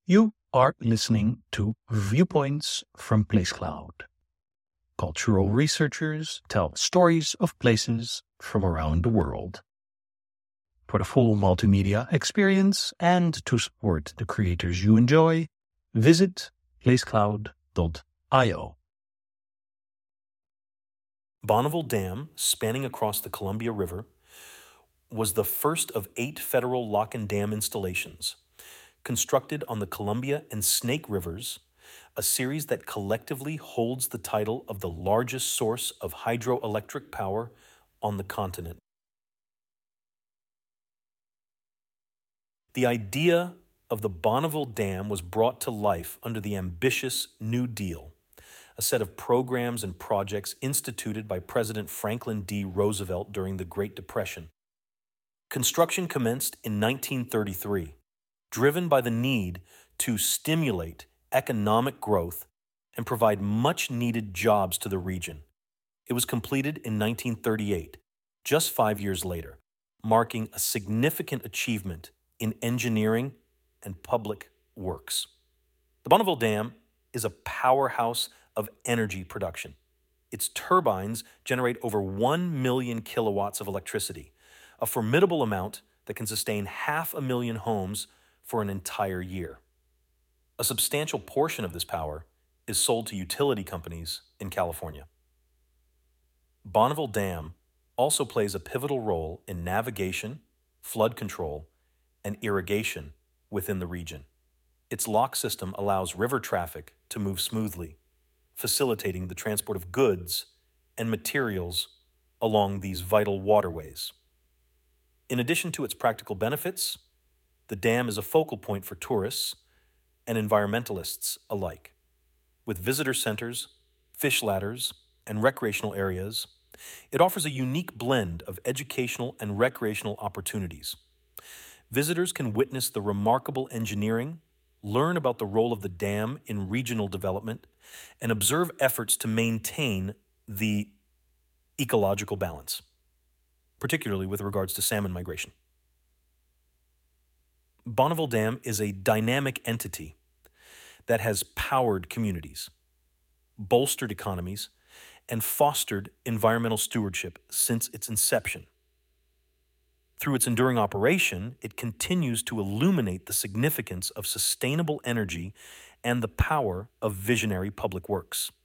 You are listening to Viewpoints from PlaceCloud. Cultural researchers tell stories of places from around the world. For the full multimedia experience and to support the creators you enjoy, visit placecloud.io. Bonneville Dam, spanning across the Columbia River, was the first of 8 federal lock and dam installations, constructed on the Columbia and Snake Rivers, a series that collectively holds the title of the largest source of hydroelectric power on the continent. The idea of the Bonneville Dam was brought to life under the ambitious New Deal, a set of programs and projects instituted by President Franklin D. Roosevelt during the Great Depression. Construction commenced in 1933, driven by the need to stimulate economic growth and provide much-needed jobs to the region. It was completed in 1938, just 5 years later, marking a significant achievement in engineering and public works. The Bonneville Dam is a powerhouse of energy production. Its turbines generate over 1 million kilowatts of electricity, a formidable amount that can sustain 500,000 homes for an entire year. A substantial portion of this power is sold to utility companies in California. Bonneville Dam also plays a pivotal role in navigation, flood control, and irrigation within the region. Its lock system allows river traffic to move smoothly, facilitating the transport of goods and materials along these vital waterways. In addition to its practical benefits, the dam is a focal point for tourists and environmentalists alike. With visitor centers, fish ladders, and recreational areas, it offers a unique blend of educational and recreational opportunities. Visitors can witness the remarkable engineering, learn about the role of the dam in regional development, and observe efforts to maintain the ecological balance, particularly with regards to salmon migration. Bonneville Dam is a dynamic entity that has powered communities, bolstered economies, and fostered environmental stewardship since its inception. Through its enduring operation, it continues to illuminate the significance of sustainable energy and the power of visionary public works.